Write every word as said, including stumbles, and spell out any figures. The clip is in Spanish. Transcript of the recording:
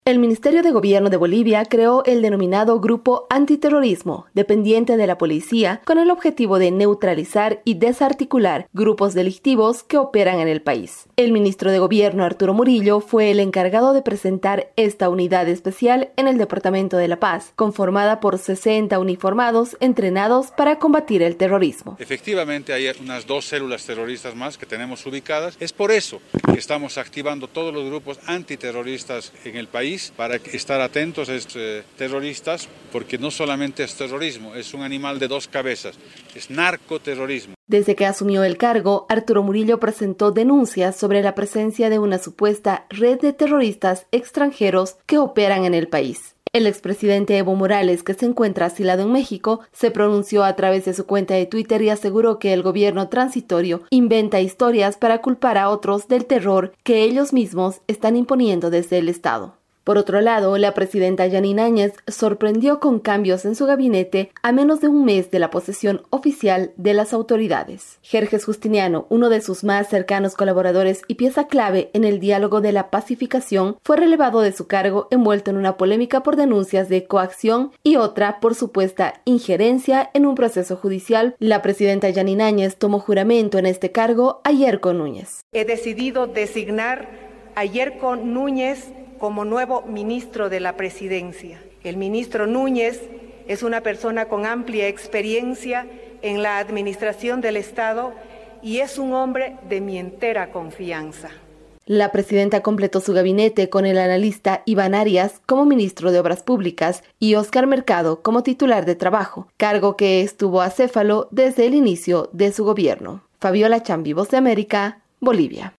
El Ministerio de Gobierno de Bolivia creó el denominado Grupo Antiterrorismo, dependiente de la policía, con el objetivo de neutralizar y desarticular grupos delictivos que operan en el país. El ministro de Gobierno, Arturo Murillo, fue el encargado de presentar esta unidad especial en el Departamento de La Paz, conformada por sesenta uniformados entrenados para combatir el terrorismo. Efectivamente, hay unas dos células terroristas más que tenemos ubicadas. Es por eso que estamos activando todos los grupos antiterroristas en el país, para estar atentos a estos eh, terroristas, porque no solamente es terrorismo, es un animal de dos cabezas, es narcoterrorismo. Desde que asumió el cargo, Arturo Murillo presentó denuncias sobre la presencia de una supuesta red de terroristas extranjeros que operan en el país. El expresidente Evo Morales, que se encuentra asilado en México, se pronunció a través de su cuenta de Twitter y aseguró que el gobierno transitorio inventa historias para culpar a otros del terror que ellos mismos están imponiendo desde el Estado. Por otro lado, la presidenta Yanine Áñez sorprendió con cambios en su gabinete a menos de un mes de la posesión oficial de las autoridades. Jerjes Justiniano, uno de sus más cercanos colaboradores y pieza clave en el diálogo de la pacificación, fue relevado de su cargo envuelto en una polémica por denuncias de coacción y otra por supuesta injerencia en un proceso judicial. La presidenta Yanine Áñez tomó juramento en este cargo a Yerko Núñez. He decidido designar a Yerko Núñez como nuevo ministro de la Presidencia. El ministro Núñez es una persona con amplia experiencia en la administración del Estado y es un hombre de mi entera confianza. La presidenta completó su gabinete con el analista Iván Arias como ministro de Obras Públicas y Óscar Mercado como titular de Trabajo, cargo que estuvo acéfalo desde el inicio de su gobierno. Fabiola Chambi, Voz de América, Bolivia.